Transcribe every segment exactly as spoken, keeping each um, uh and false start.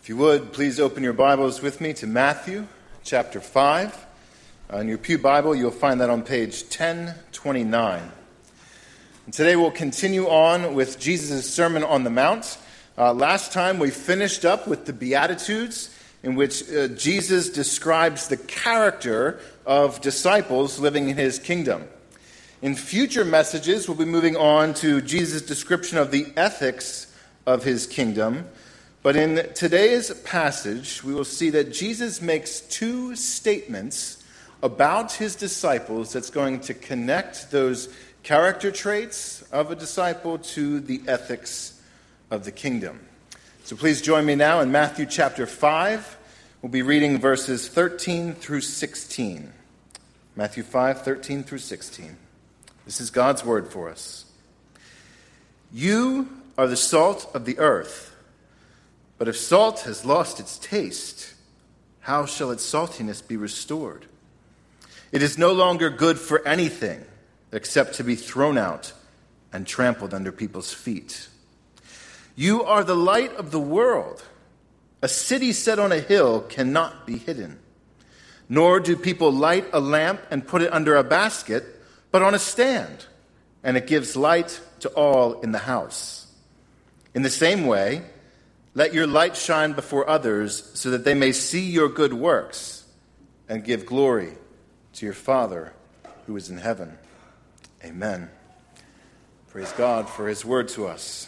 If you would, please open your Bibles with me to Matthew chapter five. Uh, in your Pew Bible, you'll find that on page ten twenty-nine. And today we'll continue on with Jesus' Sermon on the Mount. Uh, last time we finished up with the Beatitudes, in which uh, Jesus describes the character of disciples living in his kingdom. In future messages, we'll be moving on to Jesus' description of the ethics of his kingdom. But in today's passage, we will see that Jesus makes two statements about his disciples that's going to connect those character traits of a disciple to the ethics of the kingdom. So please join me now in Matthew chapter five. We'll be reading verses thirteen through sixteen. Matthew five, thirteen through sixteen. This is God's word for us. You are the salt of the earth. But if salt has lost its taste, how shall its saltiness be restored? It is no longer good for anything except to be thrown out and trampled under people's feet. You are the light of the world. A city set on a hill cannot be hidden. Nor do people light a lamp and put it under a basket, but on a stand, and it gives light to all in the house. In the same way, let your light shine before others so that they may see your good works and give glory to your Father who is in heaven. Amen. Praise God for his word to us.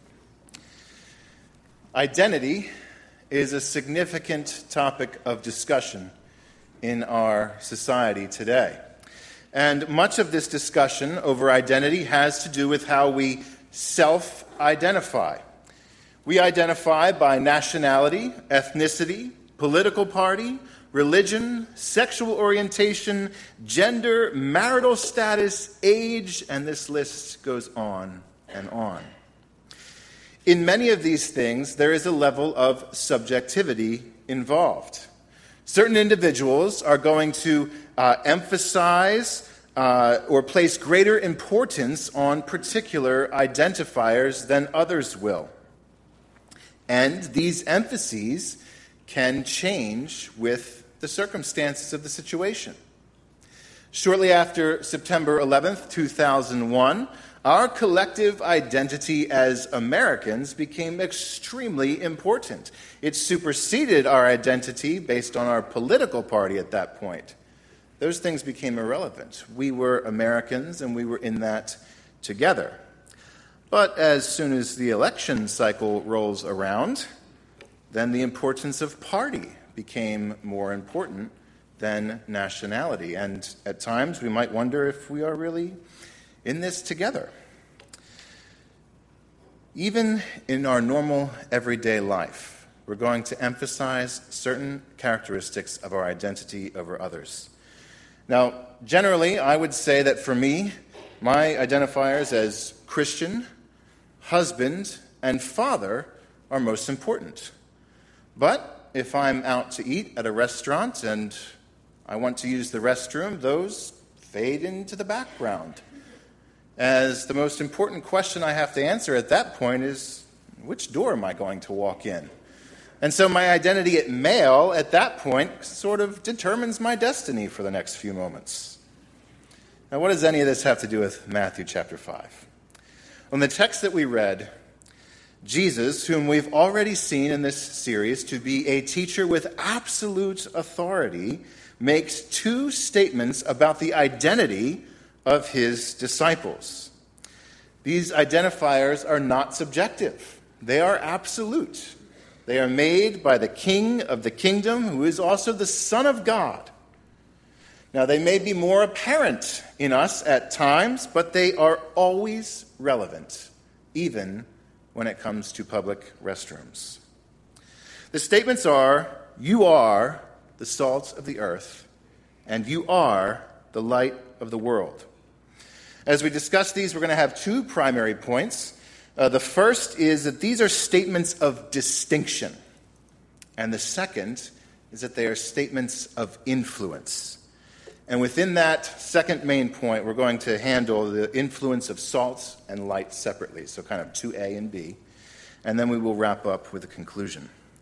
Identity is a significant topic of discussion in our society today. And much of this discussion over identity has to do with how we self-identify. We identify by nationality, ethnicity, political party, religion, sexual orientation, gender, marital status, age, and this list goes on and on. In many of these things, there is a level of subjectivity involved. Certain individuals are going to uh, emphasize uh, or place greater importance on particular identifiers than others will. And these emphases can change with the circumstances of the situation. Shortly after September eleventh, two thousand one, our collective identity as Americans became extremely important. It superseded our identity based on our political party at that point. Those things became irrelevant. We were Americans, and we were in that together. But as soon as the election cycle rolls around, then the importance of party became more important than nationality. And at times we might wonder if we are really in this together. Even in our normal everyday life, we're going to emphasize certain characteristics of our identity over others. Now, generally, I would say that for me, my identifiers as Christian, husband, and father are most important. But if I'm out to eat at a restaurant and I want to use the restroom, those fade into the background. As the most important question I have to answer at that point is, which door am I going to walk in? And so my identity at male at that point sort of determines my destiny for the next few moments. Now, what does any of this have to do with Matthew chapter five? In the text that we read, Jesus, whom we've already seen in this series to be a teacher with absolute authority, makes two statements about the identity of his disciples. These identifiers are not subjective. They are absolute. They are made by the King of the kingdom, who is also the Son of God. Now, they may be more apparent in us at times, but they are always relevant, even when it comes to public restrooms. The statements are, you are the salt of the earth, and you are the light of the world. As we discuss these, we're going to have two primary points. Uh, the first is that these are statements of distinction, and the second is that they are statements of influence. And within that second main point, we're going to handle the influence of salt and light separately, so kind of two A and B. And then we will wrap up with a conclusion.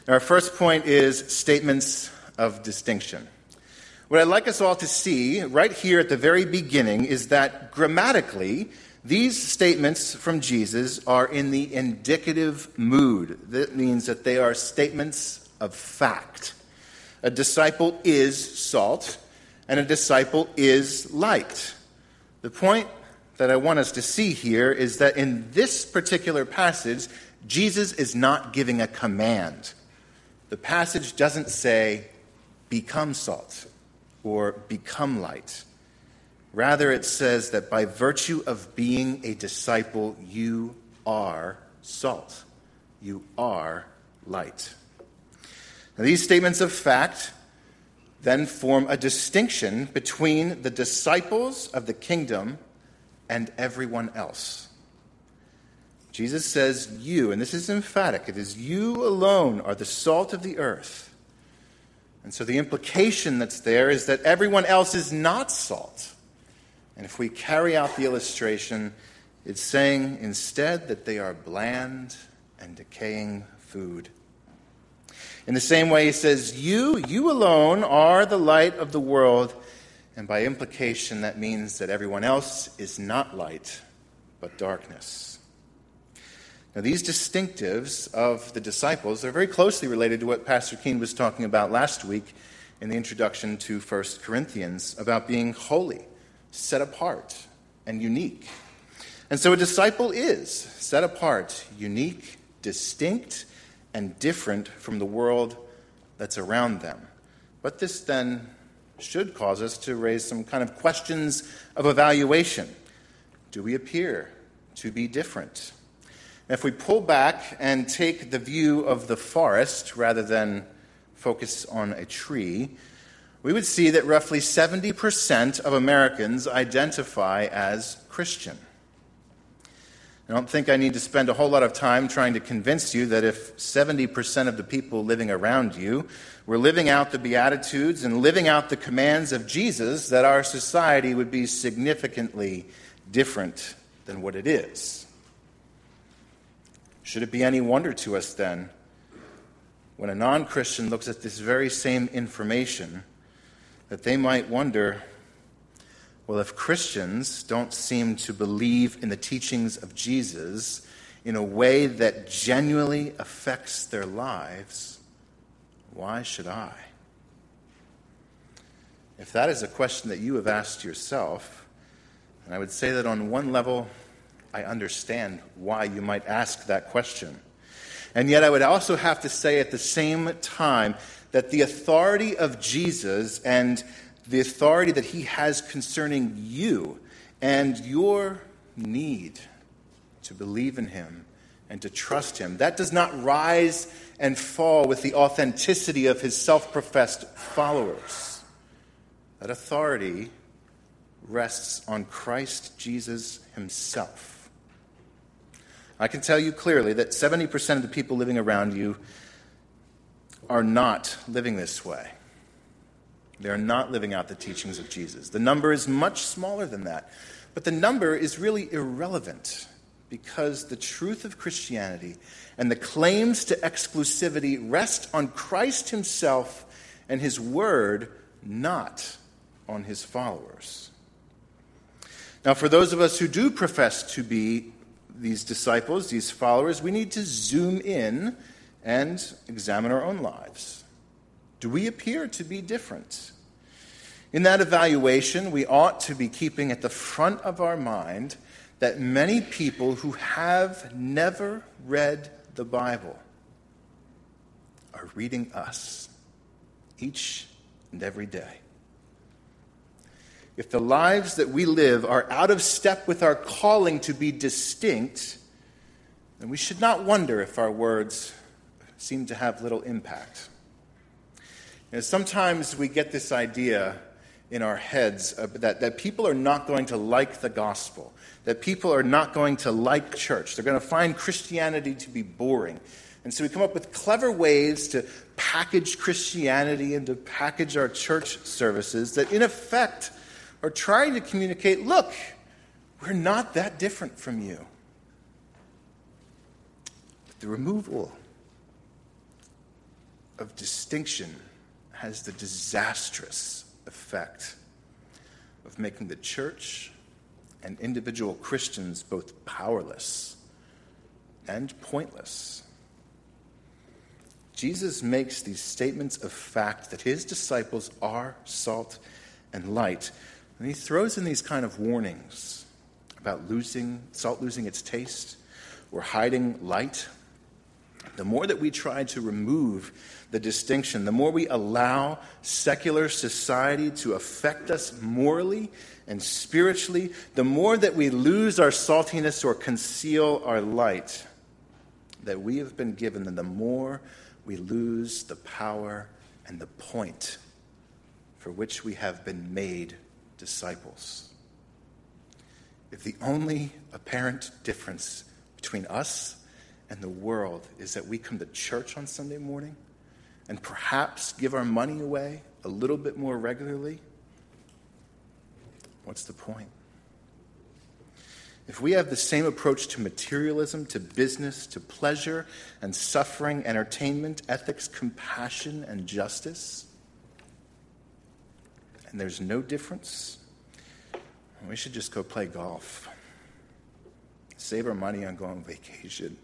Our first point is statements of distinction. What I'd like us all to see right here at the very beginning is that grammatically, these statements from Jesus are in the indicative mood. That means that they are statements of fact. A disciple is salt, and a disciple is light. The point that I want us to see here is that in this particular passage, Jesus is not giving a command. The passage doesn't say, become salt or become light. Rather, it says that by virtue of being a disciple, you are salt. You are light. Now, these statements of fact then form a distinction between the disciples of the kingdom and everyone else. Jesus says, you, and this is emphatic, it is you alone are the salt of the earth. And so the implication that's there is that everyone else is not salt. And if we carry out the illustration, it's saying instead that they are bland and decaying food. In the same way, he says, you, you alone are the light of the world. And by implication, that means that everyone else is not light, but darkness. Now, these distinctives of the disciples are very closely related to what Pastor Keene was talking about last week in the introduction to First Corinthians about being holy, set apart, and unique. And so a disciple is set apart, unique, distinct, and different from the world that's around them. But this then should cause us to raise some kind of questions of evaluation. Do we appear to be different? If we pull back and take the view of the forest rather than focus on a tree, we would see that roughly seventy percent of Americans identify as Christian. I don't think I need to spend a whole lot of time trying to convince you that if seventy percent of the people living around you were living out the Beatitudes and living out the commands of Jesus, that our society would be significantly different than what it is. Should it be any wonder to us then, when a non-Christian looks at this very same information, that they might wonder, well, if Christians don't seem to believe in the teachings of Jesus in a way that genuinely affects their lives, why should I? If that is a question that you have asked yourself, and I would say that on one level, I understand why you might ask that question. And yet I would also have to say at the same time that the authority of Jesus and the authority that he has concerning you and your need to believe in him and to trust him, that does not rise and fall with the authenticity of his self-professed followers. That authority rests on Christ Jesus himself. I can tell you clearly that seventy percent of the people living around you are not living this way. They are not living out the teachings of Jesus. The number is much smaller than that. But the number is really irrelevant because the truth of Christianity and the claims to exclusivity rest on Christ himself and his word, not on his followers. Now, for those of us who do profess to be these disciples, these followers, we need to zoom in and examine our own lives. Do we appear to be different? In that evaluation, we ought to be keeping at the front of our mind that many people who have never read the Bible are reading us each and every day. If the lives that we live are out of step with our calling to be distinct, then we should not wonder if our words seem to have little impact. You know, sometimes we get this idea in our heads that, that people are not going to like the gospel, that people are not going to like church. They're going to find Christianity to be boring. And so we come up with clever ways to package Christianity and to package our church services that in effect are trying to communicate, look, we're not that different from you. But the removal of distinction has the disastrous effect of making the church and individual Christians both powerless and pointless. Jesus makes these statements of fact that his disciples are salt and light, and he throws in these kind of warnings about losing salt losing its taste or hiding light. The more that we try to remove the distinction, the more we allow secular society to affect us morally and spiritually, the more that we lose our saltiness or conceal our light that we have been given, then the more we lose the power and the point for which we have been made disciples. If the only apparent difference between us and the world is that we come to church on Sunday morning and perhaps give our money away a little bit more regularly, what's the point? If we have the same approach to materialism, to business, to pleasure and suffering, entertainment, ethics, compassion, and justice, and there's no difference, we should just go play golf. Save our money on going on vacation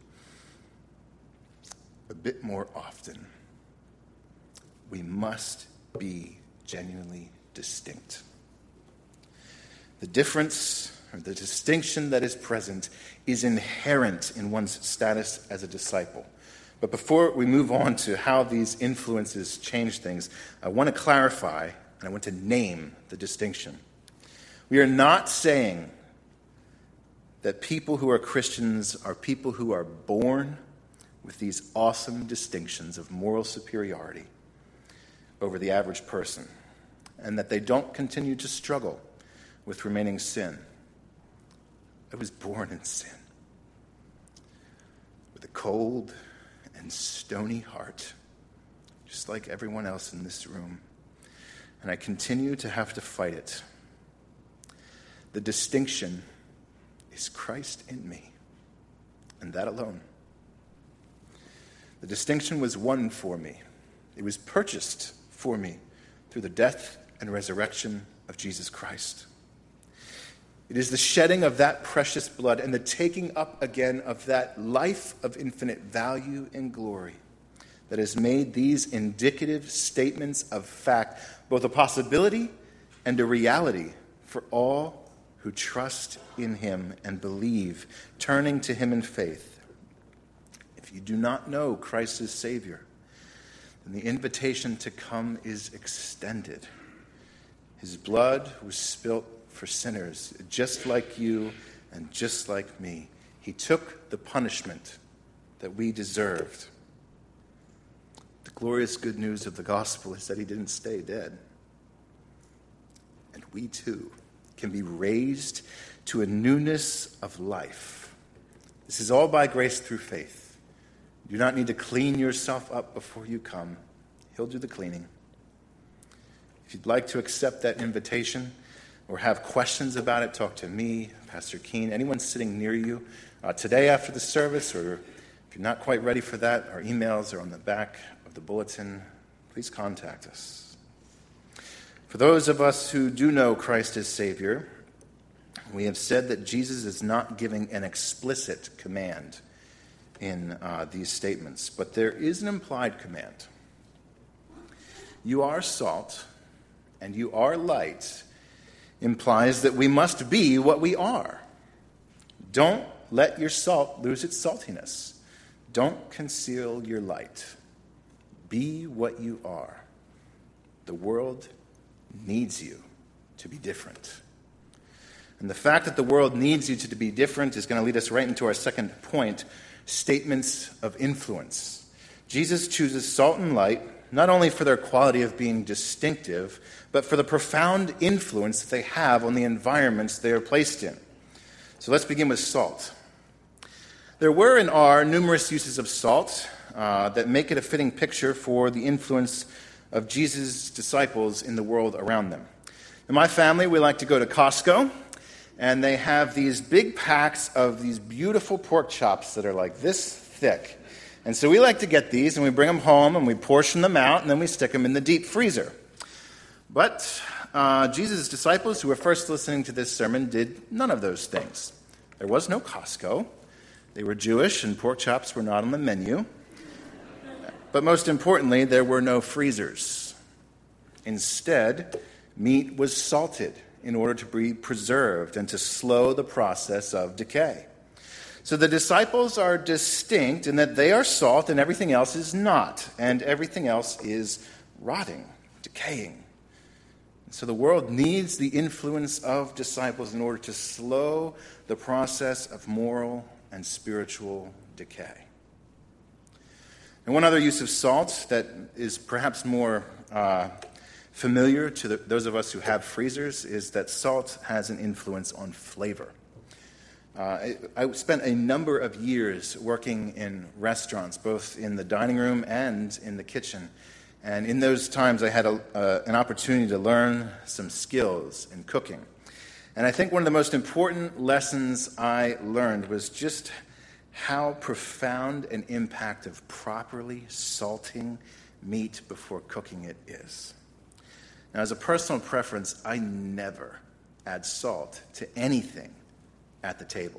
a bit more often. We must be genuinely distinct. The difference, or the distinction that is present, is inherent in one's status as a disciple. But before we move on to how these influences change things, I want to clarify, and I want to name the distinction. We are not saying that people who are Christians are people who are born with these awesome distinctions of moral superiority over the average person, and that they don't continue to struggle with remaining sin. I was born in sin, with a cold and stony heart, just like everyone else in this room, and I continue to have to fight it. The distinction is Christ in me, and that alone. The distinction was won for me. It was purchased for me through the death and resurrection of Jesus Christ. It is the shedding of that precious blood and the taking up again of that life of infinite value and glory that has made these indicative statements of fact both a possibility and a reality for all who trust in him and believe, turning to him in faith. If you do not know Christ as Savior, then the invitation to come is extended. His blood was spilt for sinners, just like you and just like me. He took the punishment that we deserved. The glorious good news of the gospel is that he didn't stay dead. And we too can be raised to a newness of life. This is all by grace through faith. You do not need to clean yourself up before you come. He'll do the cleaning. If you'd like to accept that invitation or have questions about it, talk to me, Pastor Keene, anyone sitting near you uh, today after the service, or if you're not quite ready for that, our emails are on the back of the bulletin. Please contact us. For those of us who do know Christ as Savior, we have said that Jesus is not giving an explicit command in uh, these statements, but there is an implied command. You are salt and you are light implies that we must be what we are. Don't let your salt lose its saltiness. Don't conceal your light. Be what you are. The world needs you to be different. And the fact that the world needs you to be different is going to lead us right into our second point, statements of influence. Jesus chooses salt and light not only for their quality of being distinctive, but for the profound influence that they have on the environments they are placed in. So let's begin with salt. There were and are numerous uses of salt uh, that make it a fitting picture for the influence of Jesus' disciples in the world around them. In my family, we like to go to Costco, and they have these big packs of these beautiful pork chops that are like this thick. And so we like to get these, and we bring them home, and we portion them out, and then we stick them in the deep freezer. But uh, Jesus' disciples who were first listening to this sermon did none of those things. There was no Costco. They were Jewish, and pork chops were not on the menu. But most importantly, there were no freezers. Instead, meat was salted in order to be preserved and to slow the process of decay. So the disciples are distinct in that they are salt and everything else is not, and everything else is rotting, decaying. So the world needs the influence of disciples in order to slow the process of moral and spiritual decay. And one other use of salt that is perhaps more uh, familiar to the, those of us who have freezers is that salt has an influence on flavor. Uh, I, I spent a number of years working in restaurants, both in the dining room and in the kitchen. And in those times, I had a, uh, an opportunity to learn some skills in cooking. And I think one of the most important lessons I learned was just how profound an impact of properly salting meat before cooking it is. Now, as a personal preference, I never add salt to anything at the table.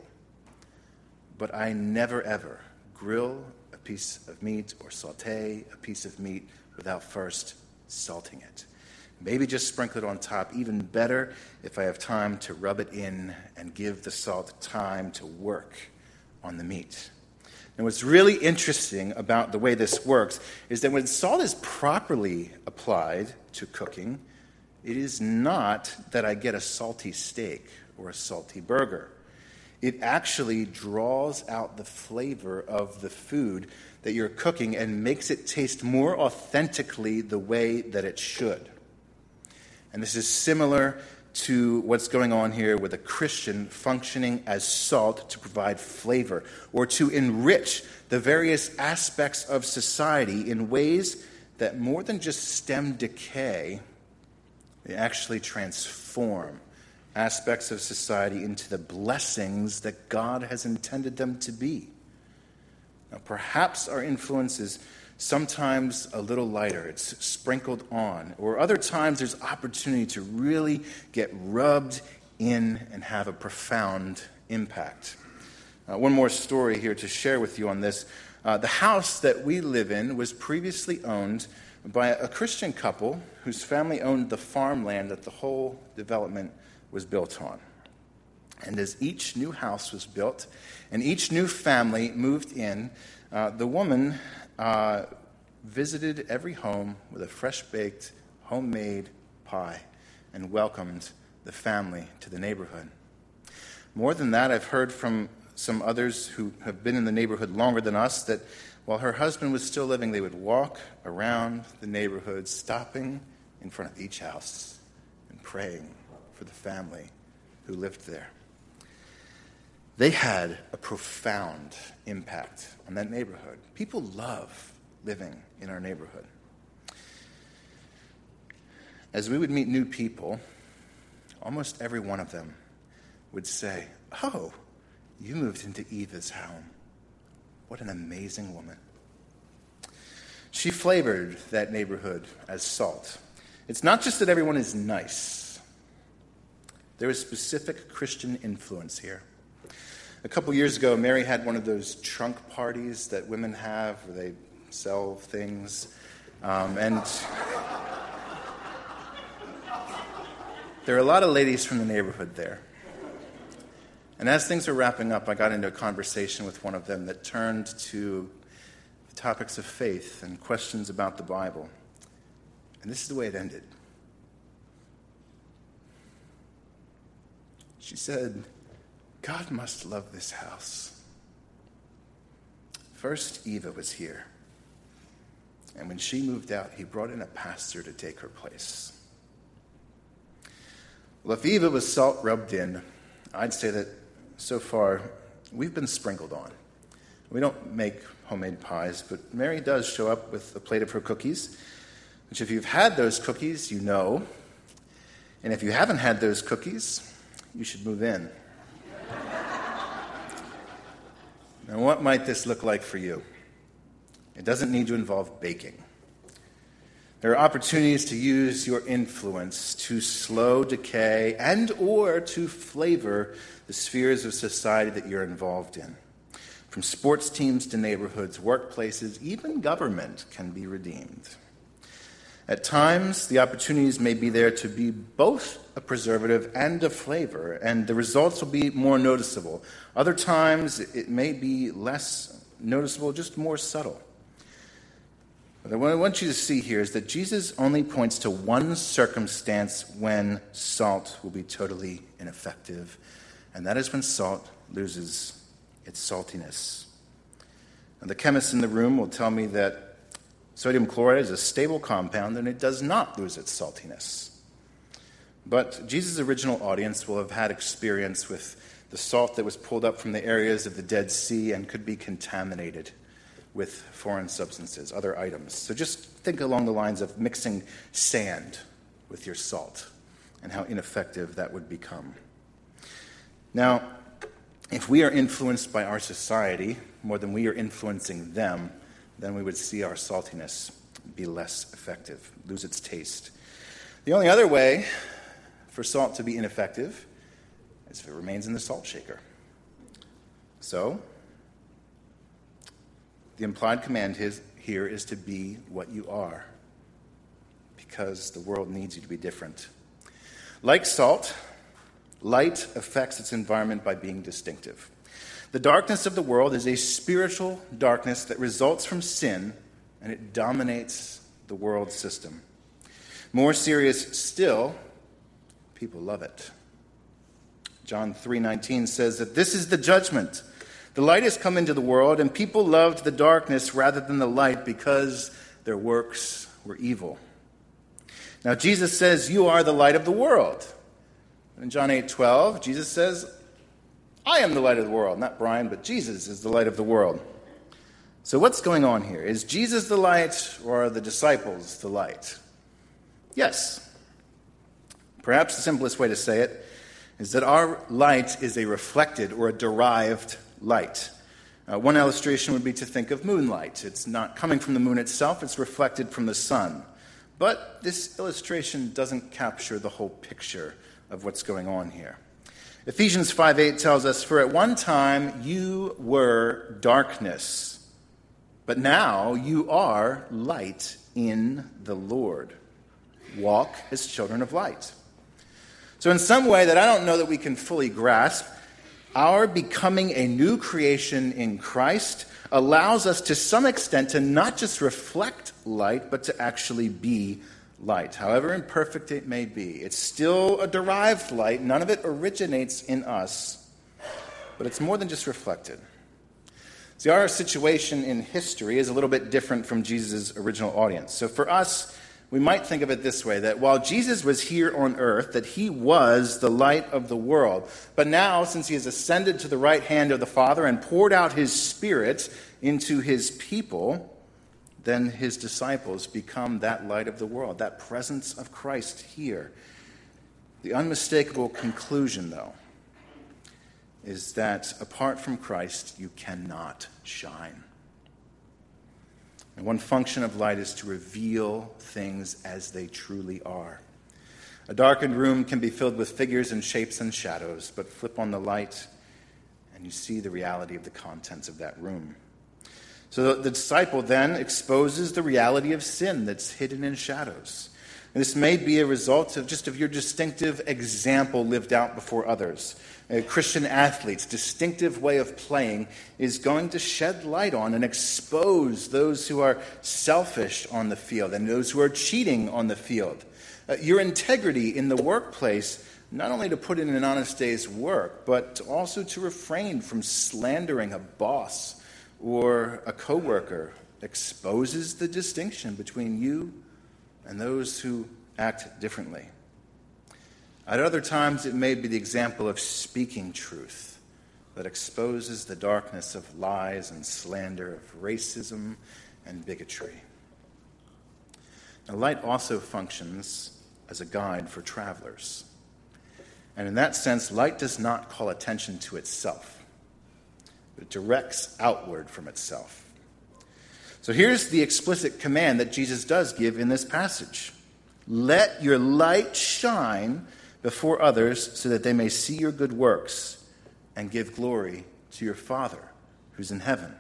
But I never, ever grill a piece of meat or saute a piece of meat without first salting it. Maybe just sprinkle it on top. Even better if I have time to rub it in and give the salt time to work on the meat. And what's really interesting about the way this works is that when salt is properly applied to cooking, it is not that I get a salty steak or a salty burger. It actually draws out the flavor of the food that you're cooking and makes it taste more authentically the way that it should. And this is similar to what's going on here with a Christian functioning as salt to provide flavor or to enrich the various aspects of society in ways that more than just stem decay, they actually transform aspects of society into the blessings that God has intended them to be. Now, perhaps our influence is sometimes a little lighter. It's sprinkled on. Or other times there's opportunity to really get rubbed in and have a profound impact. Uh, one more story here to share with you on this. Uh, the house that we live in was previously owned by a Christian couple whose family owned the farmland that the whole development was built on. And as each new house was built and each new family moved in, uh, the woman uh, visited every home with a fresh-baked, homemade pie and welcomed the family to the neighborhood. More than that, I've heard from some others who have been in the neighborhood longer than us that while her husband was still living, they would walk around the neighborhood, stopping in front of each house and praying for the family who lived there. They had a profound impact on that neighborhood. People love living in our neighborhood. As we would meet new people, almost every one of them would say, "Oh, you moved into Eva's home. What an amazing woman." She flavored that neighborhood as salt. It's not just that everyone is nice. There is specific Christian influence here. A couple years ago, Mary had one of those trunk parties that women have where they sell things. Um, and there are a lot of ladies from the neighborhood there. And as things were wrapping up, I got into a conversation with one of them that turned to topics of faith and questions about the Bible. And this is the way it ended. She said, "God must love this house. First, Eva was here. And when she moved out, he brought in a pastor to take her place." Well, if Eva was salt rubbed in, I'd say that so far we've been sprinkled on. We don't make homemade pies, but Mary does show up with a plate of her cookies, which if you've had those cookies, you know. And if you haven't had those cookies, you should move in. Now, what might this look like for you? It doesn't need to involve baking. There are opportunities to use your influence to slow decay and or to flavor the spheres of society that you're involved in. From sports teams to neighborhoods, workplaces, even government can be redeemed. At times, the opportunities may be there to be both a preservative and a flavor, and the results will be more noticeable. Other times, it may be less noticeable, just more subtle. But what I want you to see here is that Jesus only points to one circumstance when salt will be totally ineffective, and that is when salt loses its saltiness. Now, the chemists in the room will tell me that sodium chloride is a stable compound and it does not lose its saltiness. But Jesus' original audience will have had experience with the salt that was pulled up from the areas of the Dead Sea and could be contaminated with foreign substances, other items. So just think along the lines of mixing sand with your salt and how ineffective that would become. Now, if we are influenced by our society more than we are influencing them, then we would see our saltiness be less effective, lose its taste. The only other way for salt to be ineffective is if it remains in the salt shaker. So, the implied command here is to be what you are, because the world needs you to be different. Like salt, light affects its environment by being distinctive. The darkness of the world is a spiritual darkness that results from sin, and it dominates the world system. More serious still, people love it. John three nineteen says that this is the judgment. The light has come into the world, and people loved the darkness rather than the light because their works were evil. Now, Jesus says, you are the light of the world. In John eight twelve, Jesus says, I am the light of the world. Not Brian, but Jesus is the light of the world. So what's going on here? Is Jesus the light, or are the disciples the light? Yes. Perhaps the simplest way to say it is that our light is a reflected or a derived light. Uh, one illustration would be to think of moonlight. It's not coming from the moon itself, it's reflected from the sun. But this illustration doesn't capture the whole picture of what's going on here. Ephesians five eight tells us, for at one time you were darkness, but now you are light in the Lord. Walk as children of light. So in some way that I don't know that we can fully grasp, our becoming a new creation in Christ allows us to some extent to not just reflect light, but to actually be light. However imperfect it may be, it's still a derived light. None of it originates in us, but it's more than just reflected. See, our situation in history is a little bit different from Jesus' original audience. So for us, we might think of it this way, that while Jesus was here on earth, that he was the light of the world. But now, since he has ascended to the right hand of the Father and poured out his Spirit into his people, then his disciples become that light of the world, that presence of Christ here. The unmistakable conclusion, though, is that apart from Christ, you cannot shine. And one function of light is to reveal things as they truly are. A darkened room can be filled with figures and shapes and shadows, but flip on the light and you see the reality of the contents of that room. So the disciple then exposes the reality of sin that's hidden in shadows. And this may be a result of just of your distinctive example lived out before others. A Christian athlete's distinctive way of playing is going to shed light on and expose those who are selfish on the field and those who are cheating on the field. Uh, your integrity in the workplace, not only to put in an honest day's work, but also to refrain from slandering a boss or a coworker, exposes the distinction between you and those who act differently. At other times, it may be the example of speaking truth that exposes the darkness of lies and slander, of racism and bigotry. Now, light also functions as a guide for travelers. And in that sense, light does not call attention to itself, but it directs outward from itself. So here's the explicit command that Jesus does give in this passage. Let your light shine before others so that they may see your good works and give glory to your Father who's in heaven.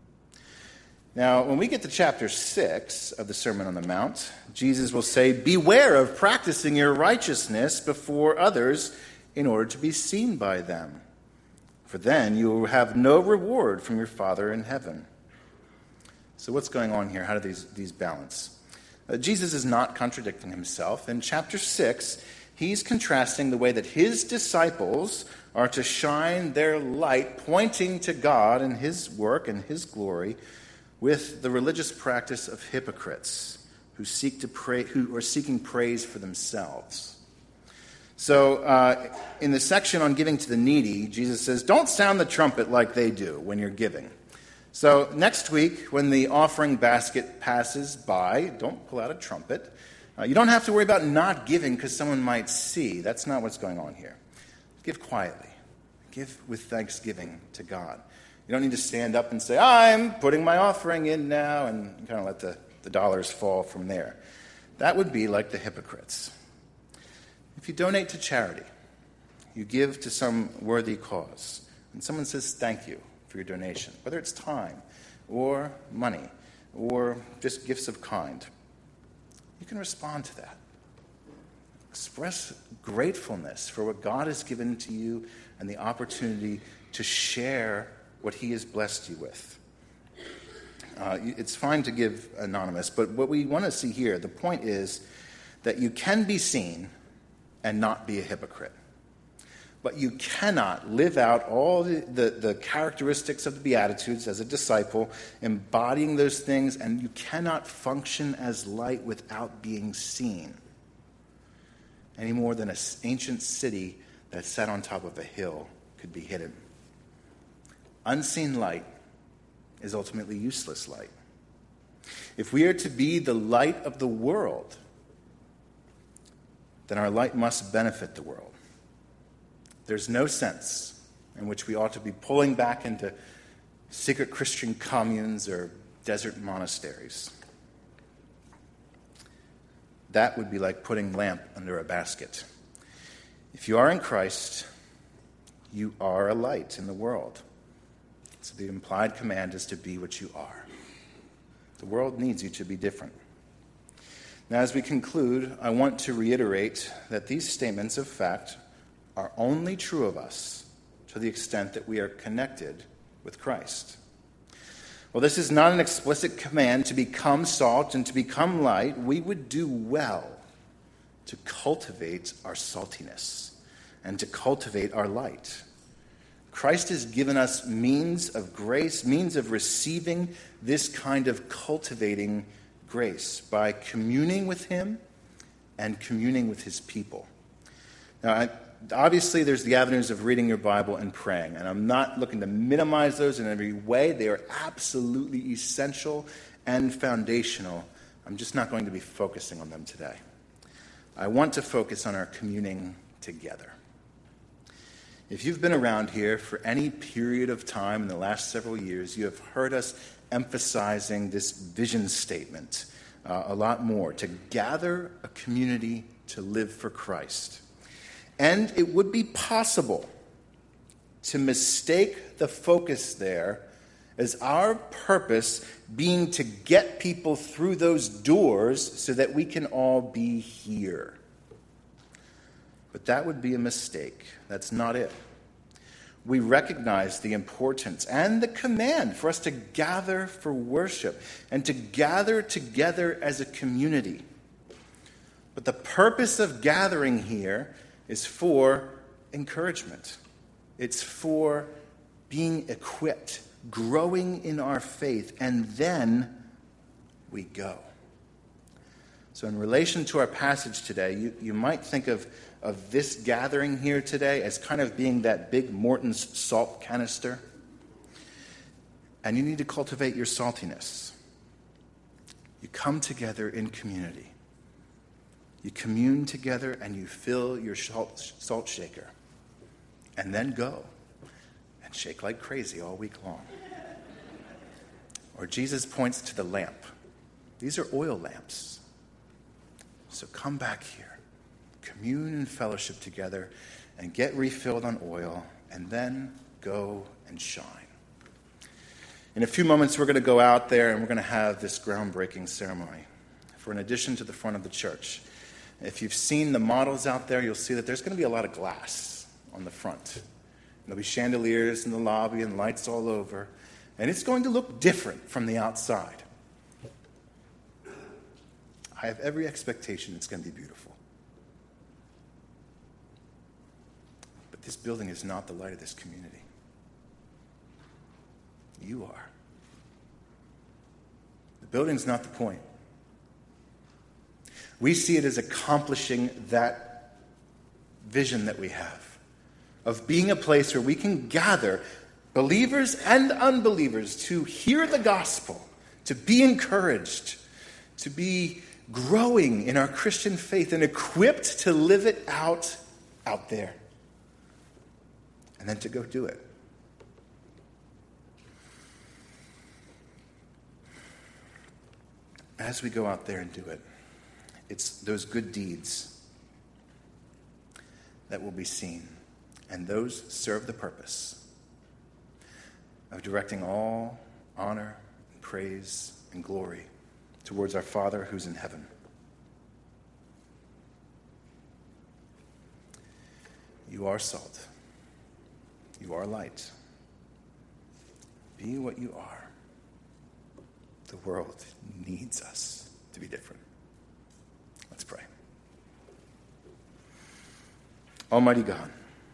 Now, when we get to chapter six of the Sermon on the Mount, Jesus will say, beware of practicing your righteousness before others in order to be seen by them. For then you will have no reward from your Father in heaven. So what's going on here? How do these, these balance? Uh, Jesus is not contradicting himself. In chapter six, he's contrasting the way that his disciples are to shine their light, pointing to God and his work and his glory, with the religious practice of hypocrites who seek to pray, who are seeking praise for themselves. So, uh, in the section on giving to the needy, Jesus says, "Don't sound the trumpet like they do when you're giving." So, next week, when the offering basket passes by, don't pull out a trumpet. Uh, you don't have to worry about not giving because someone might see. That's not what's going on here. Give quietly. Give with thanksgiving to God. You don't need to stand up and say, I'm putting my offering in now, and kind of let the, the dollars fall from there. That would be like the hypocrites. If you donate to charity, you give to some worthy cause, and someone says thank you for your donation, whether it's time or money or just gifts of kind, you can respond to that. Express gratefulness for what God has given to you and the opportunity to share what he has blessed you with. Uh, it's fine to give anonymous, but what we want to see here, the point is that you can be seen and not be a hypocrite. But you cannot live out all the, the, the characteristics of the Beatitudes as a disciple, embodying those things, and you cannot function as light without being seen, any more than an ancient city that sat on top of a hill could be hidden. Unseen light is ultimately useless light. If we are to be the light of the world, then our light must benefit the world. There's no sense in which we ought to be pulling back into secret Christian communes or desert monasteries. That would be like putting lamp under a basket. If you are in Christ, you are a light in the world. So the implied command is to be what you are. The world needs you to be different. Now, as we conclude, I want to reiterate that these statements of fact are only true of us to the extent that we are connected with Christ. Well, this is not an explicit command to become salt and to become light. We would do well to cultivate our saltiness and to cultivate our light. Christ has given us means of grace, means of receiving this kind of cultivating grace by communing with him and communing with his people. Now, I, obviously, there's the avenues of reading your Bible and praying, and I'm not looking to minimize those in every way. They are absolutely essential and foundational. I'm just not going to be focusing on them today. I want to focus on our communing together. If you've been around here for any period of time in the last several years, you have heard us emphasizing this vision statement uh, a lot more, to gather a community to live for Christ. And it would be possible to mistake the focus there as our purpose being to get people through those doors so that we can all be here. But that would be a mistake. That's not it. We recognize the importance and the command for us to gather for worship and to gather together as a community. But the purpose of gathering here is for encouragement. It's for being equipped, growing in our faith, and then we go. So in relation to our passage today, you, you might think of, of this gathering here today as kind of being that big Morton's salt canister. And you need to cultivate your saltiness. You come together in community. You commune together and you fill your salt, salt shaker. And then go and shake like crazy all week long. Or Jesus points to the lamp. These are oil lamps. So come back here, commune and fellowship together, and get refilled on oil, and then go and shine. In a few moments, we're going to go out there and we're going to have this groundbreaking ceremony for an addition to the front of the church. If you've seen the models out there, you'll see that there's going to be a lot of glass on the front. There'll be chandeliers in the lobby and lights all over, and it's going to look different from the outside. I have every expectation it's going to be beautiful. But this building is not the light of this community. You are. The building's not the point. We see it as accomplishing that vision that we have of being a place where we can gather believers and unbelievers to hear the gospel, to be encouraged, to be growing in our Christian faith and equipped to live it out out there, and then to go do it. As we go out there and do it, it's those good deeds that will be seen, and those serve the purpose of directing all honor, and praise, and glory towards our Father who's in heaven. You are salt. You are light. Be what you are. The world needs us to be different. Let's pray. Almighty God,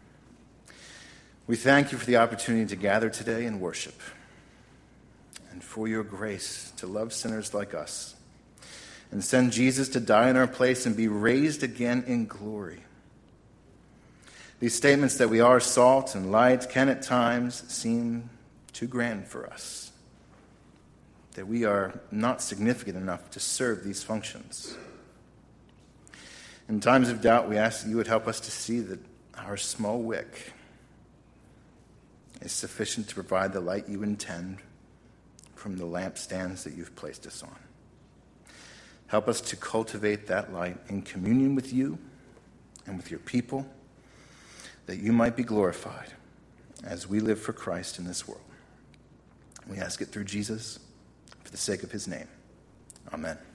we thank you for the opportunity to gather today and worship, and for your grace to love sinners like us, and send Jesus to die in our place and be raised again in glory. These statements that we are salt and light can at times seem too grand for us, that we are not significant enough to serve these functions. In times of doubt, we ask that you would help us to see that our small wick is sufficient to provide the light you intend from the lampstands that you've placed us on. Help us to cultivate that light in communion with you and with your people, that you might be glorified as we live for Christ in this world. We ask it through Jesus, for the sake of his name. Amen.